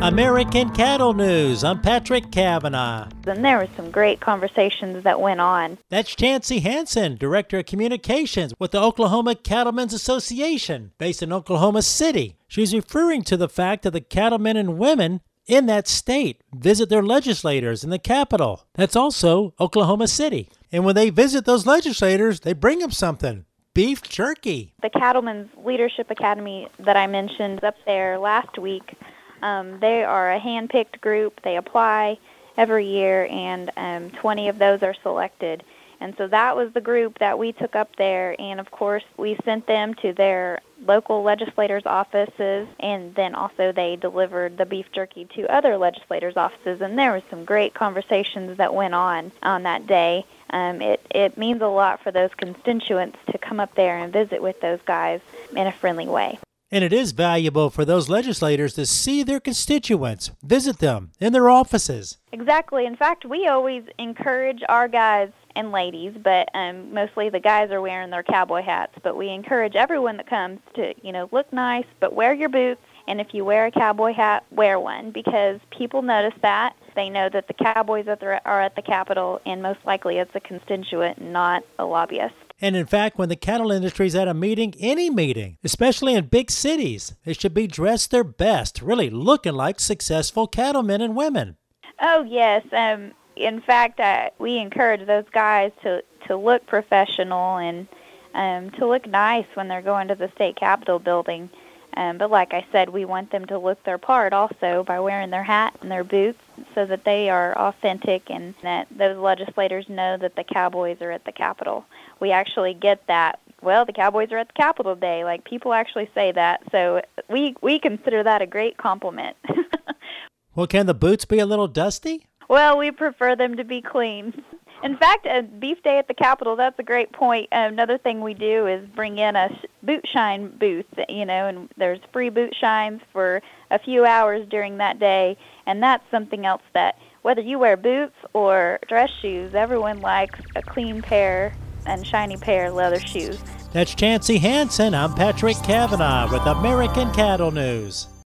American Cattle News. I'm Patrick Cavanaugh. And there were some great conversations that went on. That's Chancy Hansen, Director of Communications with the Oklahoma Cattlemen's Association, based in Oklahoma City. She's referring to the fact that the cattlemen and women in that state visit their legislators in the capital. That's also Oklahoma City. And when they visit those legislators, they bring them something. Beef jerky. The Cattlemen's Leadership Academy that I mentioned up there last week, they are a hand-picked group. They apply every year, and 20 of those are selected. And so that was the group that we took up there, and of course we sent them to their local legislators' offices, and then also they delivered the beef jerky to other legislators' offices, and there was some great conversations that went on that day. It means a lot for those constituents to come up there and visit with those guys in a friendly way. And it is valuable for those legislators to see their constituents, visit them in their offices. Exactly. In fact, we always encourage our guys and ladies, but mostly the guys are wearing their cowboy hats, but we encourage everyone that comes to, look nice, but wear your boots, and if you wear a cowboy hat, wear one, because people notice that. They know that the cowboys are at the Capitol, and most likely it's a constituent, not a lobbyist. And in fact, when the cattle industry is at a meeting, any meeting, especially in big cities, they should be dressed their best, really looking like successful cattlemen and women. Oh, yes. In fact, we encourage those guys to look professional and to look nice when they're going to the state capitol building. But like I said, we want them to look their part also by wearing their hat and their boots so that they are authentic and that those legislators know that the cowboys are at the Capitol. We actually get that, well, the cowboys are at the Capitol today. Like, people actually say that. So we consider that a great compliment. Well, can the boots be a little dusty? Well, we prefer them to be clean. In fact, Beef Day at the Capitol, that's a great point. Another thing we do is bring in a boot shine booth, and there's free boot shines for a few hours during that day. And that's something else that, whether you wear boots or dress shoes, everyone likes a clean pair and shiny pair of leather shoes. That's Chancy Hansen. I'm Patrick Cavanaugh with American Cattle News.